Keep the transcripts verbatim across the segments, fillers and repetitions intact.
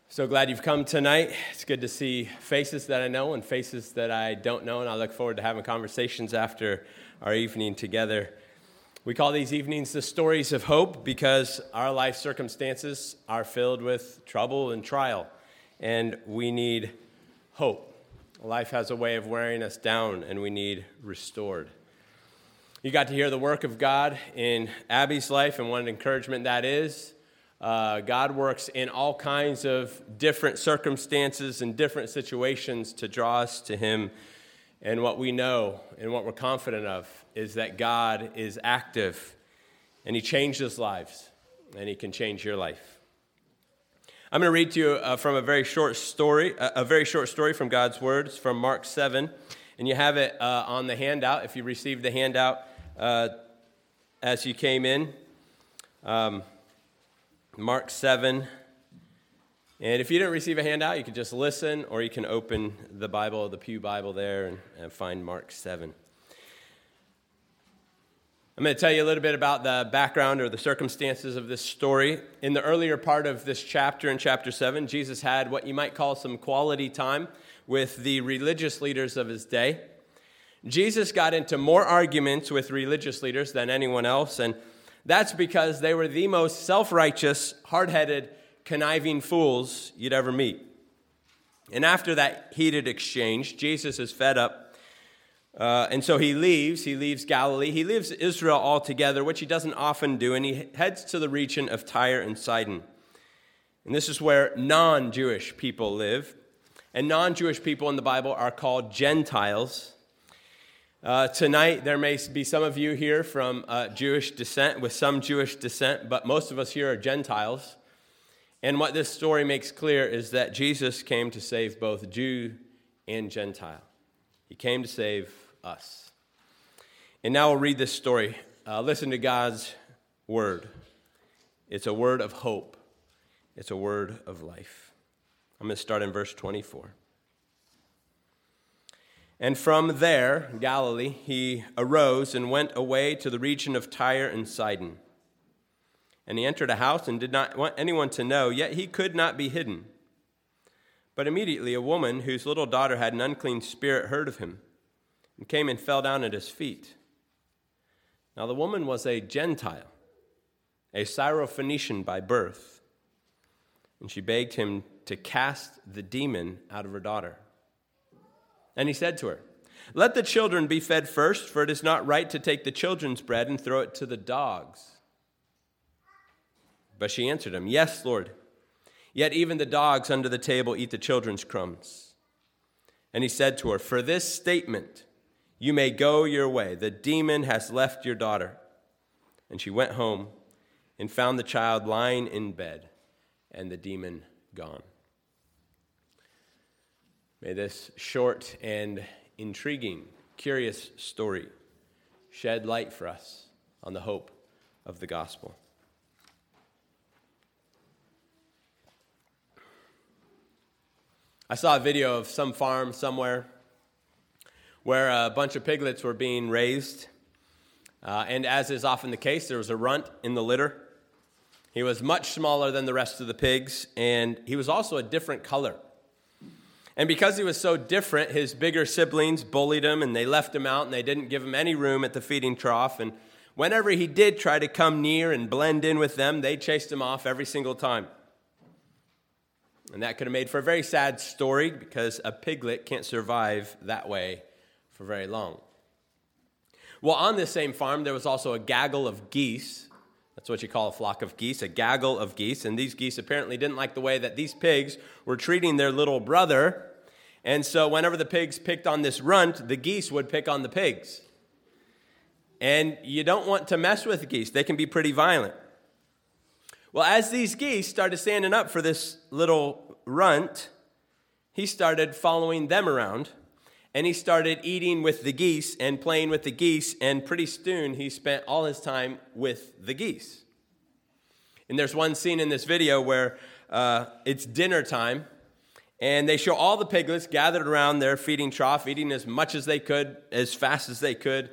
So glad you've come tonight. It's good to see faces that I know and faces that I don't know, and I look forward to having conversations after our evening together. We call these evenings the stories of hope because our life circumstances are filled with trouble and trial, and we need hope. Life has a way of wearing us down, and we need restored. You got to hear the work of God in Abby's life, and what an encouragement that is. Uh, God works in all kinds of different circumstances and different situations to draw us to Him. And what we know and what we're confident of is that God is active, and He changes lives, and He can change your life. I'm going to read to you uh, from a very short story, a, a very short story from God's Word. It's from Mark seven, and you have it uh, on the handout if you received the handout uh, as you came in. Um, Mark seven, and if you didn't receive a handout, you can just listen, or you can open the Bible, the Pew Bible there, and, and find Mark seven. I'm going to tell you a little bit about the background or the circumstances of this story. In the earlier part of this chapter, in chapter seven, Jesus had what you might call some quality time with the religious leaders of his day. Jesus got into more arguments with religious leaders than anyone else, and that's because they were the most self-righteous, hard-headed, conniving fools you'd ever meet. And after that heated exchange, Jesus is fed up, uh, and so he leaves. He leaves Galilee. He leaves Israel altogether, which he doesn't often do, and he heads to the region of Tyre and Sidon. And this is where non-Jewish people live. And non-Jewish people in the Bible are called Gentiles. Uh, tonight, there may be some of you here from uh, Jewish descent, with some Jewish descent, but most of us here are Gentiles. And what this story makes clear is that Jesus came to save both Jew and Gentile. He came to save us. And now we'll read this story. Uh, listen to God's word. It's a word of hope. It's a word of life. I'm going to start in verse twenty-four. And from there, Galilee, he arose and went away to the region of Tyre and Sidon. And he entered a house and did not want anyone to know, yet he could not be hidden. But immediately a woman whose little daughter had an unclean spirit heard of him and came and fell down at his feet. Now the woman was a Gentile, a Syrophoenician by birth, and she begged him to cast the demon out of her daughter. And he said to her, "Let the children be fed first, for it is not right to take the children's bread and throw it to the dogs." But she answered him, "Yes, Lord, yet even the dogs under the table eat the children's crumbs." And he said to her, "For this statement you may go your way. The demon has left your daughter." And she went home and found the child lying in bed and the demon gone. May this short and intriguing, curious story shed light for us on the hope of the gospel. I saw a video of some farm somewhere where a bunch of piglets were being raised, uh, and as is often the case, there was a runt in the litter. He was much smaller than the rest of the pigs, and he was also a different color. And because he was so different, his bigger siblings bullied him, and they left him out, and they didn't give him any room at the feeding trough. And whenever he did try to come near and blend in with them, they chased him off every single time. And that could have made for a very sad story, because a piglet can't survive that way for very long. Well, on this same farm, there was also a gaggle of geese. That's what you call a flock of geese, a gaggle of geese. And these geese apparently didn't like the way that these pigs were treating their little brother. And so whenever the pigs picked on this runt, the geese would pick on the pigs. And you don't want to mess with geese. They can be pretty violent. Well, as these geese started standing up for this little runt, he started following them around. And he started eating with the geese and playing with the geese. And pretty soon, he spent all his time with the geese. And there's one scene in this video where uh, it's dinner time. And they show all the piglets gathered around their feeding trough, eating as much as they could, as fast as they could.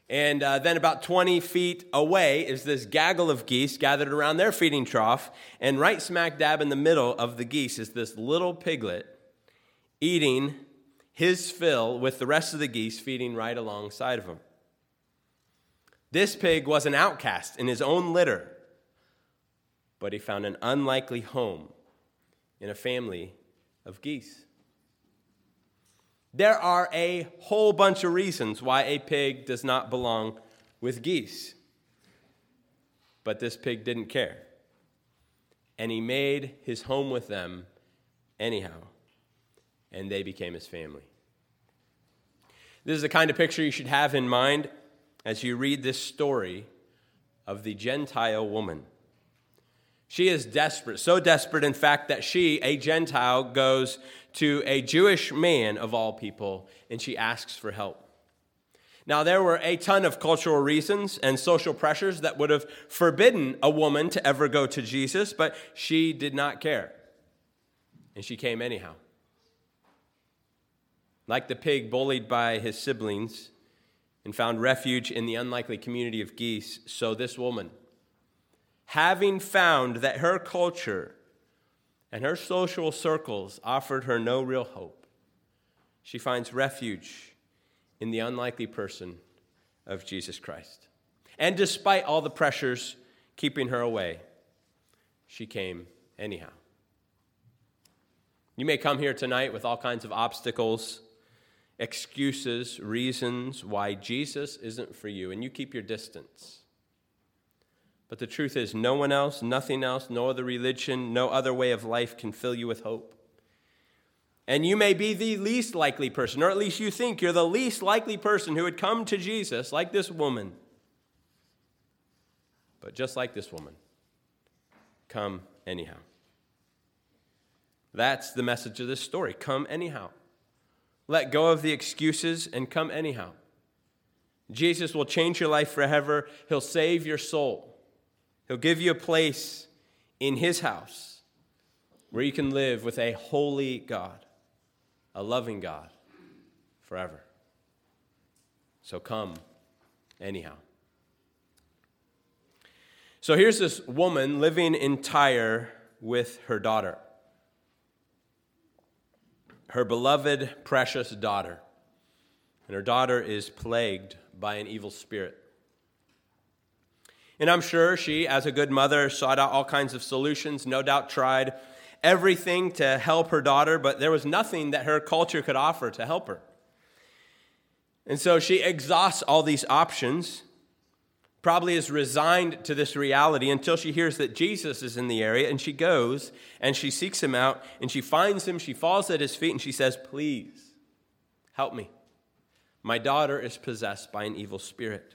And uh, then about twenty feet away is this gaggle of geese gathered around their feeding trough. And right smack dab in the middle of the geese is this little piglet eating his fill with the rest of the geese feeding right alongside of him. This pig was an outcast in his own litter, but he found an unlikely home in a family of geese. There are a whole bunch of reasons why a pig does not belong with geese. But this pig didn't care. And he made his home with them anyhow. And they became his family. This is the kind of picture you should have in mind as you read this story of the Gentile woman. She is desperate, so desperate, in fact, that she, a Gentile, goes to a Jewish man of all people, and she asks for help. Now, there were a ton of cultural reasons and social pressures that would have forbidden a woman to ever go to Jesus, but she did not care, and she came anyhow. Like the pig bullied by his siblings and found refuge in the unlikely community of geese, so this woman, having found that her culture and her social circles offered her no real hope, she finds refuge in the unlikely person of Jesus Christ. And despite all the pressures keeping her away, she came anyhow. You may come here tonight with all kinds of obstacles, excuses, reasons why Jesus isn't for you, and you keep your distance. But the truth is, no one else, nothing else, no other religion, no other way of life can fill you with hope. And you may be the least likely person, or at least you think you're the least likely person who would come to Jesus like this woman. But just like this woman, come anyhow. That's the message of this story. Come anyhow. Let go of the excuses and come anyhow. Jesus will change your life forever. He'll save your soul. He'll give you a place in his house where you can live with a holy God, a loving God, forever. So come anyhow. So here's this woman living in Tyre with her daughter, her beloved, precious daughter. And her daughter is plagued by an evil spirit. And I'm sure she, as a good mother, sought out all kinds of solutions, no doubt tried everything to help her daughter, but there was nothing that her culture could offer to help her. And so she exhausts all these options, probably is resigned to this reality until she hears that Jesus is in the area, and she goes and she seeks him out, and she finds him, she falls at his feet, and she says, "Please, help me. My daughter is possessed by an evil spirit."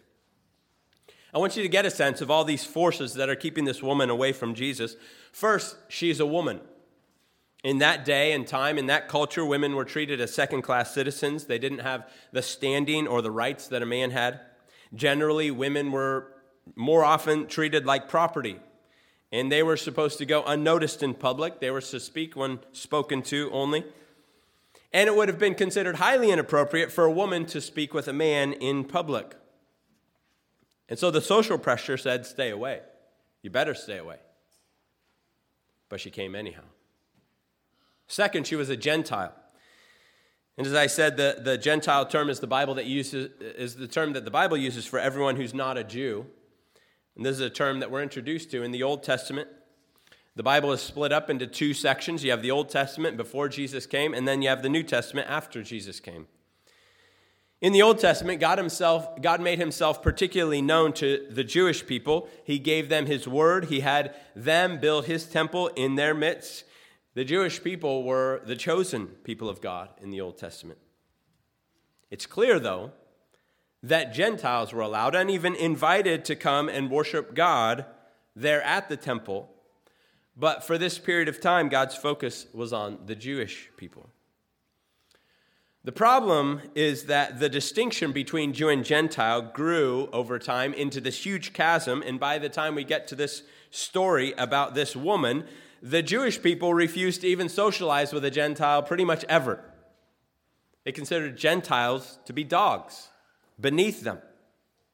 I want you to get a sense of all these forces that are keeping this woman away from Jesus. First, she's a woman. In that day and time, in that culture, women were treated as second-class citizens. They didn't have the standing or the rights that a man had. Generally, women were more often treated like property, and they were supposed to go unnoticed in public. They were to speak when spoken to only. And it would have been considered highly inappropriate for a woman to speak with a man in public. And so the social pressure said, stay away. You better stay away. But she came anyhow. Second, she was a Gentile. And as I said, the, the Gentile term is the Bible that uses is the term that the Bible uses for everyone who's not a Jew. And this is a term that we're introduced to in the Old Testament. The Bible is split up into two sections. You have the Old Testament before Jesus came, and then you have the New Testament after Jesus came. In the Old Testament, God himself, God made himself particularly known to the Jewish people. He gave them his word. He had them build his temple in their midst. The Jewish people were the chosen people of God in the Old Testament. It's clear, though, that Gentiles were allowed and even invited to come and worship God there at the temple. But for this period of time, God's focus was on the Jewish people. The problem is that the distinction between Jew and Gentile grew over time into this huge chasm, and by the time we get to this story about this woman, the Jewish people refused to even socialize with a Gentile pretty much ever. They considered Gentiles to be dogs, beneath them.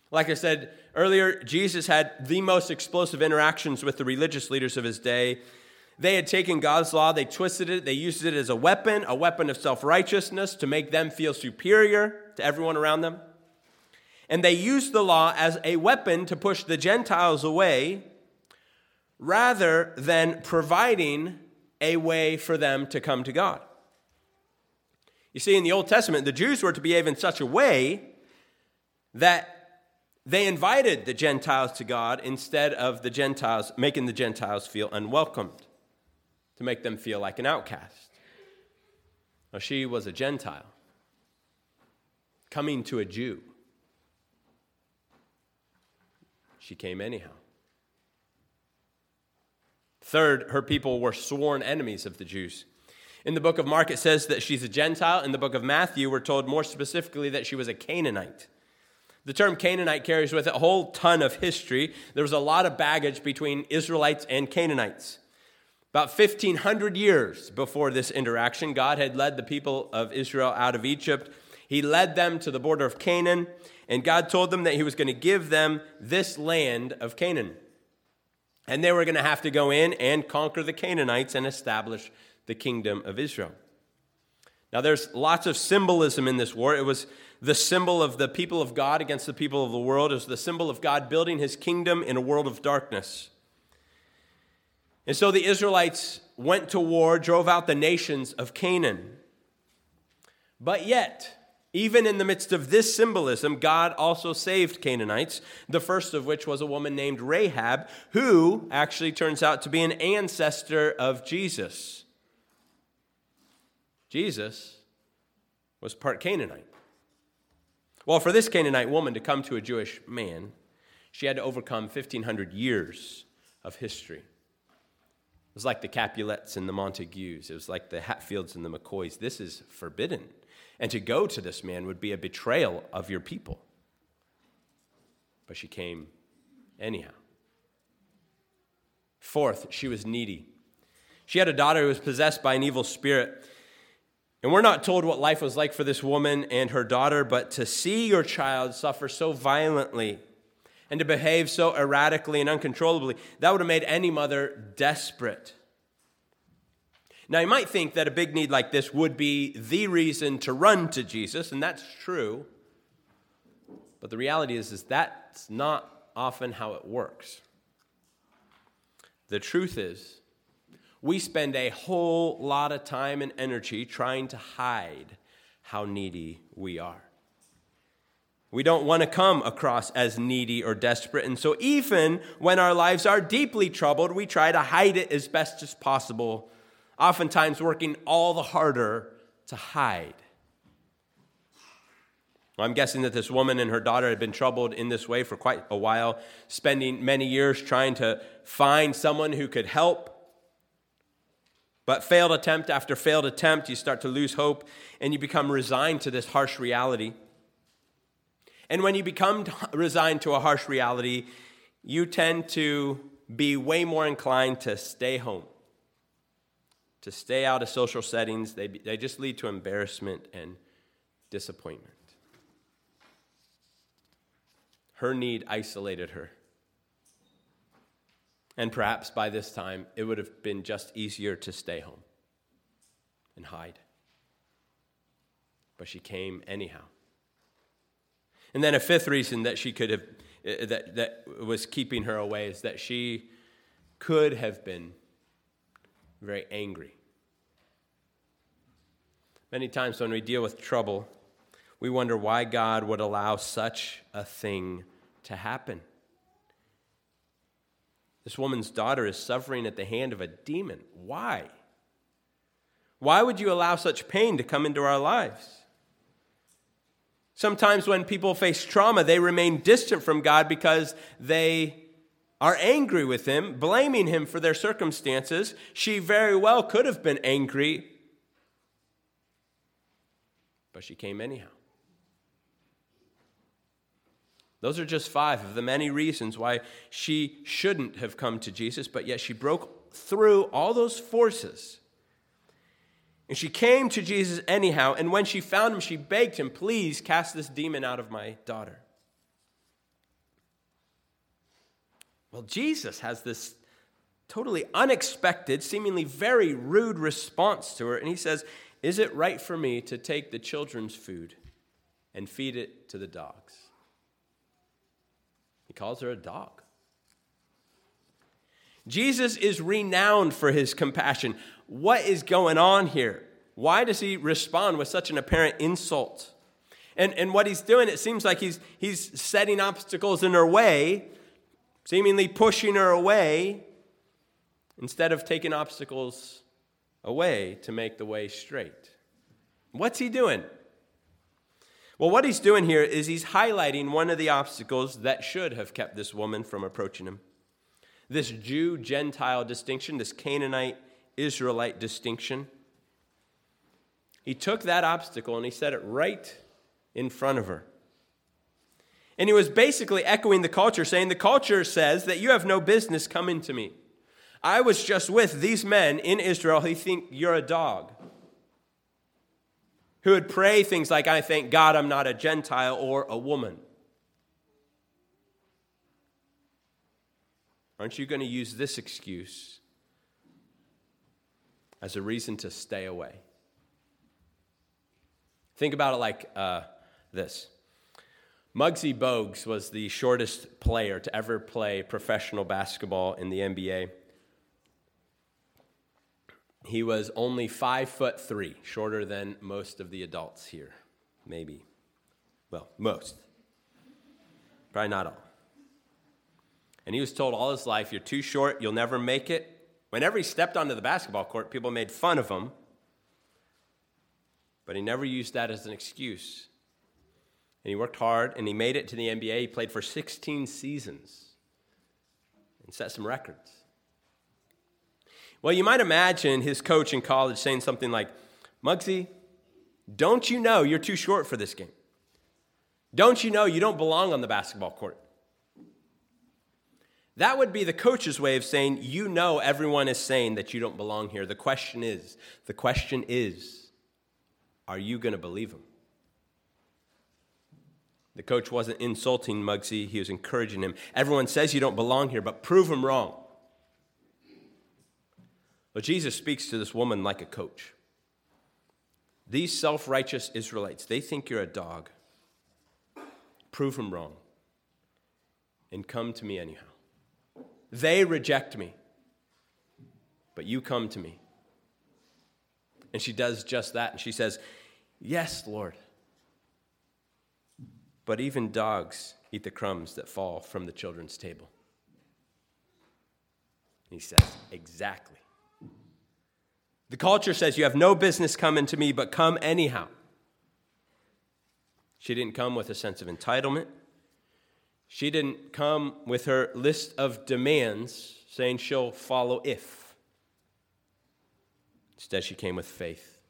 Like I said earlier, Jesus had the most explosive interactions with the religious leaders of his day. They had taken God's law, they twisted it, they used it as a weapon, a weapon of self-righteousness to make them feel superior to everyone around them. And they used the law as a weapon to push the Gentiles away rather than providing a way for them to come to God. You see, in the Old Testament, the Jews were to behave in such a way that they invited the Gentiles to God instead of the Gentiles making the Gentiles feel unwelcomed, to make them feel like an outcast. Now, she was a Gentile coming to a Jew. She came anyhow. Third, her people were sworn enemies of the Jews. In the book of Mark, it says that she's a Gentile. In the book of Matthew, we're told more specifically that she was a Canaanite. The term Canaanite carries with it a whole ton of history. There was a lot of baggage between Israelites and Canaanites. About fifteen hundred years before this interaction, God had led the people of Israel out of Egypt. He led them to the border of Canaan, and God told them that he was going to give them this land of Canaan. And they were going to have to go in and conquer the Canaanites and establish the kingdom of Israel. Now, there's lots of symbolism in this war. It was the symbol of the people of God against the people of the world. It was the symbol of God building his kingdom in a world of darkness. And so the Israelites went to war, drove out the nations of Canaan. But yet, even in the midst of this symbolism, God also saved Canaanites, the first of which was a woman named Rahab, who actually turns out to be an ancestor of Jesus. Jesus was part Canaanite. Well, for this Canaanite woman to come to a Jewish man, she had to overcome fifteen hundred years of history. It was like the Capulets and the Montagues. It was like the Hatfields and the McCoys. This is forbidden. And to go to this man would be a betrayal of your people. But she came anyhow. Fourth, she was needy. She had a daughter who was possessed by an evil spirit. And we're not told what life was like for this woman and her daughter, but to see your child suffer so violently and to behave so erratically and uncontrollably, that would have made any mother desperate. Now, you might think that a big need like this would be the reason to run to Jesus, and that's true. But the reality is, is that's not often how it works. The truth is, we spend a whole lot of time and energy trying to hide how needy we are. We don't want to come across as needy or desperate, and so even when our lives are deeply troubled, we try to hide it as best as possible, oftentimes working all the harder to hide. Well, I'm guessing that this woman and her daughter had been troubled in this way for quite a while, spending many years trying to find someone who could help. But failed attempt after failed attempt, you start to lose hope and you become resigned to this harsh reality. And when you become resigned to a harsh reality, you tend to be way more inclined to stay home, to stay out of social settings. They, they just lead to embarrassment and disappointment. Her need isolated her. And perhaps by this time, it would have been just easier to stay home and hide. But she came anyhow. And then a fifth reason that she could have, that, that was keeping her away is that she could have been very angry. Many times when we deal with trouble, we wonder why God would allow such a thing to happen. This woman's daughter is suffering at the hand of a demon. Why? Why would you allow such pain to come into our lives? Sometimes when people face trauma, they remain distant from God because they are angry with him, blaming him for their circumstances. She very well could have been angry, but she came anyhow. Those are just five of the many reasons why she shouldn't have come to Jesus, but yet she broke through all those forces. And she came to Jesus anyhow, and when she found him, she begged him, please cast this demon out of my daughter. Well, Jesus has this totally unexpected, seemingly very rude response to her, and he says, "Is it right for me to take the children's food and feed it to the dogs?" He calls her a dog. Jesus is renowned for his compassion. What is going on here? Why does he respond with such an apparent insult? And, and what he's doing, it seems like he's, he's setting obstacles in her way, seemingly pushing her away, instead of taking obstacles away to make the way straight. What's he doing? Well, what he's doing here is he's highlighting one of the obstacles that should have kept this woman from approaching him. This Jew-Gentile distinction, this Canaanite-Israelite distinction. He took that obstacle and he set it right in front of her. And he was basically echoing the culture, saying, the culture says that you have no business coming to me. I was just with these men in Israel who think you're a dog, who would pray things like, I thank God I'm not a Gentile or a woman. Aren't you going to use this excuse as a reason to stay away? Think about it like uh, this. Muggsy Bogues was the shortest player to ever play professional basketball in the N B A. He was only five foot three, shorter than most of the adults here, maybe. Well, most. Probably not all. And he was told all his life, you're too short, you'll never make it. Whenever he stepped onto the basketball court, people made fun of him. But he never used that as an excuse. And he worked hard, and he made it to the N B A. He played for sixteen seasons and set some records. Well, you might imagine his coach in college saying something like, Muggsy, don't you know you're too short for this game? Don't you know you don't belong on the basketball court? That would be the coach's way of saying, you know everyone is saying that you don't belong here. The question is, the question is, are you going to believe him? The coach wasn't insulting Muggsy, he was encouraging him. Everyone says you don't belong here, but prove him wrong. Well, Jesus speaks to this woman like a coach. These self-righteous Israelites, they think you're a dog. Prove them wrong and come to me anyhow. They reject me, but you come to me. And she does just that. And she says, yes, Lord. But even dogs eat the crumbs that fall from the children's table. And he says, exactly. The culture says you have no business coming to me, but come anyhow. She didn't come with a sense of entitlement. She didn't come with her list of demands saying she'll follow if. Instead, she came with faith.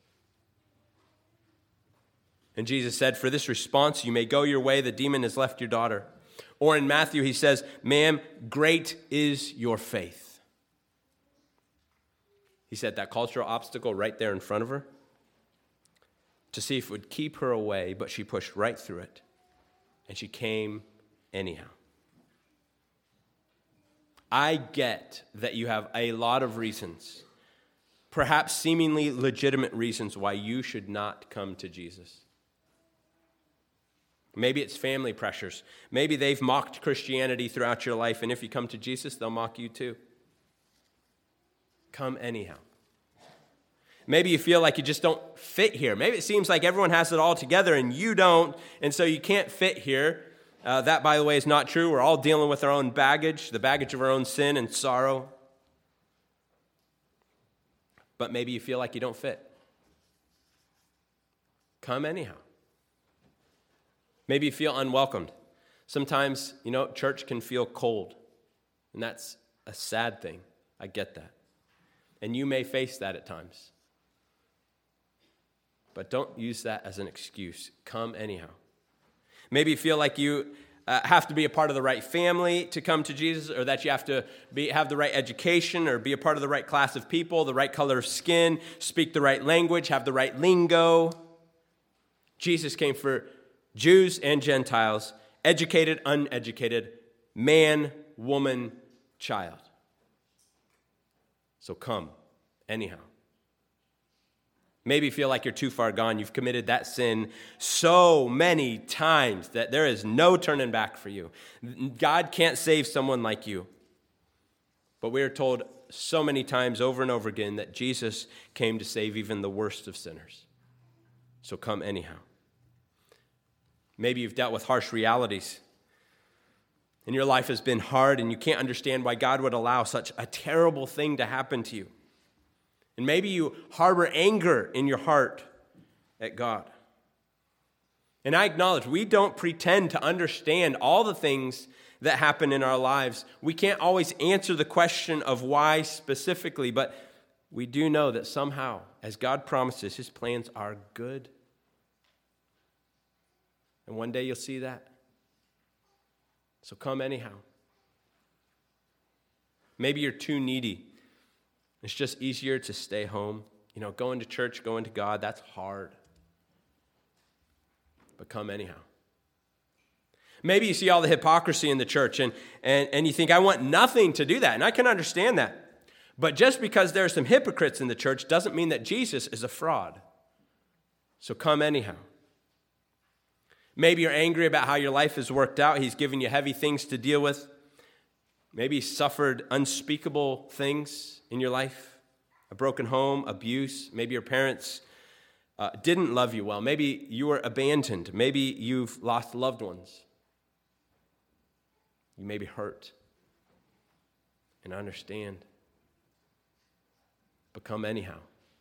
And Jesus said, for this response, you may go your way, the demon has left your daughter. Or in Matthew, he says, ma'am, great is your faith. He set that cultural obstacle right there in front of her to see if it would keep her away, but she pushed right through it, and she came anyhow. I get that you have a lot of reasons, perhaps seemingly legitimate reasons, why you should not come to Jesus. Maybe it's family pressures. Maybe they've mocked Christianity throughout your life, and if you come to Jesus, they'll mock you too. Come anyhow. Maybe you feel like you just don't fit here. Maybe it seems like everyone has it all together and you don't, and so you can't fit here. Uh, that, by the way, is not true. We're all dealing with our own baggage, the baggage of our own sin and sorrow. But maybe you feel like you don't fit. Come anyhow. Maybe you feel unwelcomed. Sometimes, you know, church can feel cold, and that's a sad thing. I get that. And you may face that at times. But don't use that as an excuse. Come anyhow. Maybe you feel like you uh, have to be a part of the right family to come to Jesus, or that you have to be, have the right education, or be a part of the right class of people, the right color of skin, speak the right language, have the right lingo. Jesus came for Jews and Gentiles, educated, uneducated, man, woman, child. So come anyhow. Maybe you feel like you're too far gone. You've committed that sin so many times that there is no turning back for you. God can't save someone like you. But we are told so many times over and over again that Jesus came to save even the worst of sinners. So come anyhow. Maybe you've dealt with harsh realities and your life has been hard and you can't understand why God would allow such a terrible thing to happen to you. And maybe you harbor anger in your heart at God. And I acknowledge we don't pretend to understand all the things that happen in our lives. We can't always answer the question of why specifically, but we do know that somehow, as God promises, his plans are good. And one day you'll see that. So come anyhow. Maybe you're too needy. It's just easier to stay home. You know, going to church, going to God, that's hard. But come anyhow. Maybe you see all the hypocrisy in the church and, and, and you think, I want nothing to do that. And I can understand that. But just because there are some hypocrites in the church doesn't mean that Jesus is a fraud. So come anyhow. Maybe you're angry about how your life has worked out. He's given you heavy things to deal with. Maybe you suffered unspeakable things in your life. A broken home, abuse. Maybe your parents uh, didn't love you well. Maybe you were abandoned. Maybe you've lost loved ones. You may be hurt. And I understand. But come anyhow.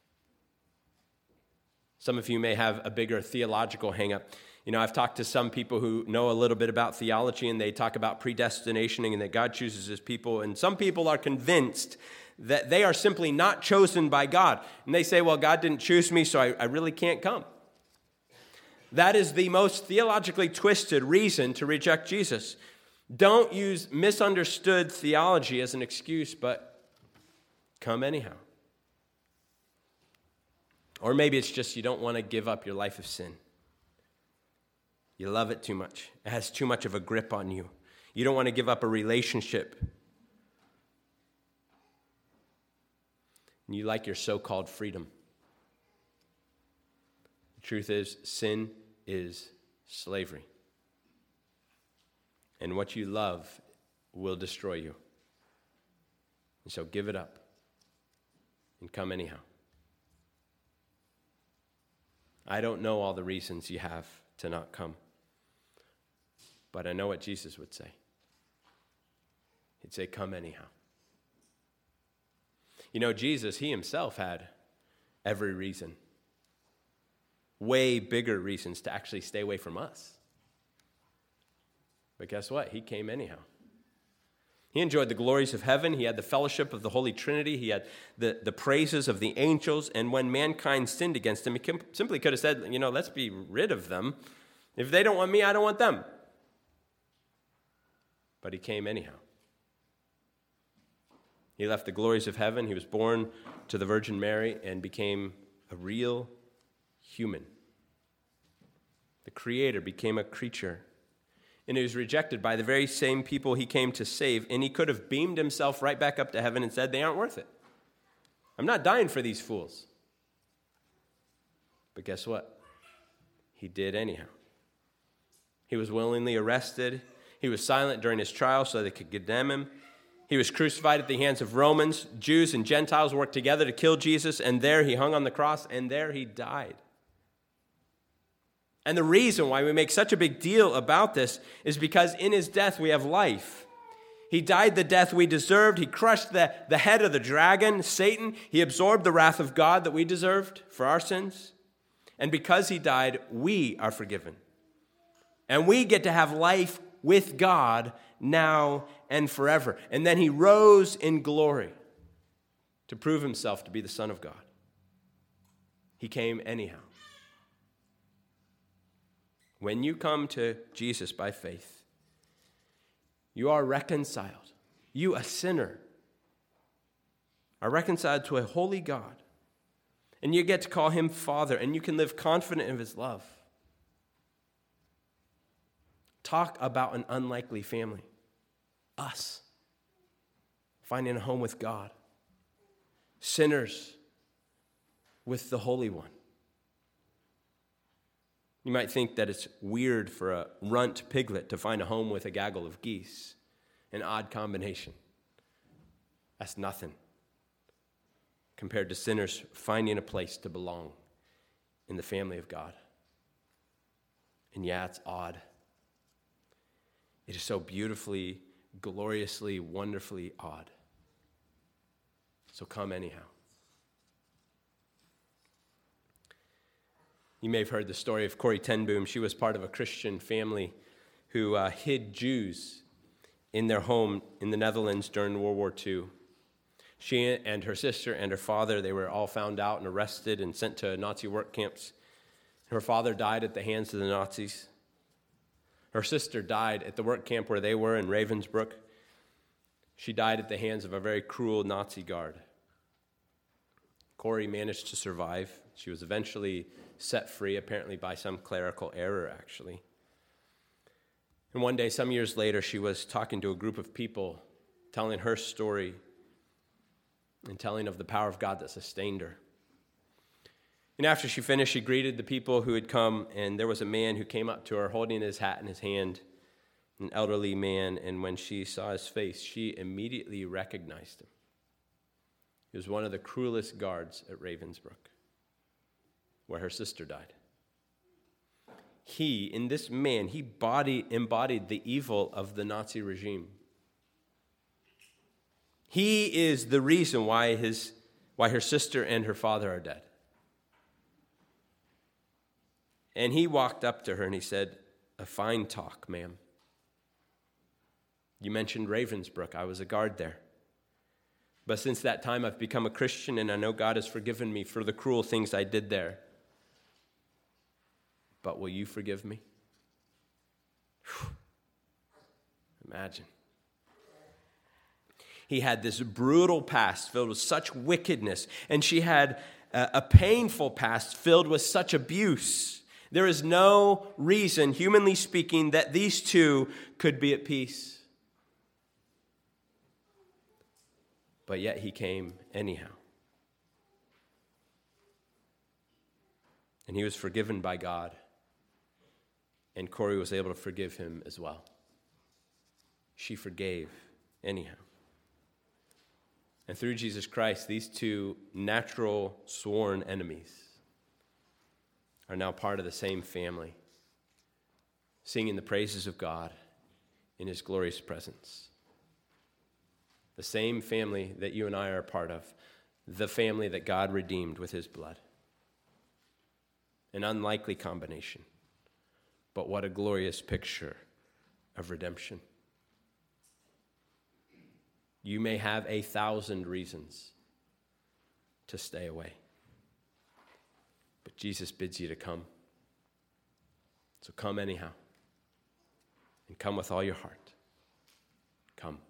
Some of you may have a bigger theological hang-up. You know, I've talked to some people who know a little bit about theology, and they talk about predestination and that God chooses his people. And some people are convinced that they are simply not chosen by God. And they say, well, God didn't choose me, so I, I really can't come. That is the most theologically twisted reason to reject Jesus. Don't use misunderstood theology as an excuse, but come anyhow. Or maybe it's just you don't want to give up your life of sin. You love it too much. It has too much of a grip on you. You don't want to give up a relationship. And you like your so-called freedom. The truth is, sin is slavery. And what you love will destroy you. And so give it up and come anyhow. I don't know all the reasons you have to not come. But I know what Jesus would say. He'd say, come anyhow. You know, Jesus, he himself had every reason. Way bigger reasons to actually stay away from us. But guess what? He came anyhow. He enjoyed the glories of heaven. He had the fellowship of the Holy Trinity. He had the, the praises of the angels. And when mankind sinned against him, he simply could have said, you know, let's be rid of them. If they don't want me, I don't want them. But he came anyhow. He left the glories of heaven. He was born to the Virgin Mary and became a real human. The Creator became a creature. And he was rejected by the very same people he came to save. And he could have beamed himself right back up to heaven and said, they aren't worth it. I'm not dying for these fools. But guess what? He did anyhow. He was willingly arrested. He was silent during his trial so they could condemn him. He was crucified at the hands of Romans. Jews and Gentiles worked together to kill Jesus, and there he hung on the cross, and there he died. And the reason why we make such a big deal about this is because in his death we have life. He died the death we deserved. He crushed the, the head of the dragon, Satan. He absorbed the wrath of God that we deserved for our sins. And because he died, we are forgiven. And we get to have life with God now and forever. And then he rose in glory to prove himself to be the Son of God. He came anyhow. When you come to Jesus by faith, you are reconciled. You, a sinner, are reconciled to a holy God. And you get to call him Father, and you can live confident of his love. Talk about an unlikely family. Us. finding a home with God. Sinners with the Holy One. You might think that it's weird for a runt piglet to find a home with a gaggle of geese. An odd combination. That's nothing compared to sinners finding a place to belong in the family of God. And yeah, it's odd. It is so beautifully, gloriously, wonderfully odd. So come anyhow. You may have heard the story of Corrie ten Boom. She was part of a Christian family who uh, hid Jews in their home in the Netherlands during World War Two. She and her sister and her father, they were all found out and arrested and sent to Nazi work camps. Her father died at the hands of the Nazis. Her sister died at the work camp where they were in Ravensbrück. She died at the hands of a very cruel Nazi guard. Corrie managed to survive. She was eventually set free, apparently by some clerical error, actually. And one day, some years later, she was talking to a group of people, telling her story and telling of the power of God that sustained her. And after she finished, she greeted the people who had come, and there was a man who came up to her holding his hat in his hand, an elderly man, and when she saw his face, she immediately recognized him. He was one of the cruelest guards at Ravensbrück, where her sister died. He, in this man, he body, embodied the evil of the Nazi regime. He is the reason why his, why her sister and her father are dead. And he walked up to her and he said, "A fine talk, ma'am. You mentioned Ravensbrück. I was a guard there. But since that time, I've become a Christian, and I know God has forgiven me for the cruel things I did there. But will you forgive me?" Whew. Imagine. He had this brutal past filled with such wickedness, and she had a, a painful past filled with such abuse. There is no reason, humanly speaking, that these two could be at peace. But yet he came anyhow. And he was forgiven by God. And Corrie was able to forgive him as well. She forgave anyhow. And through Jesus Christ, these two natural sworn enemies are now part of the same family, singing the praises of God in his glorious presence. The same family that you and I are a part of, the family that God redeemed with his blood. An unlikely combination, but what a glorious picture of redemption. You may have a thousand reasons to stay away, but Jesus bids you to come. So come anyhow, and come with all your heart. Come.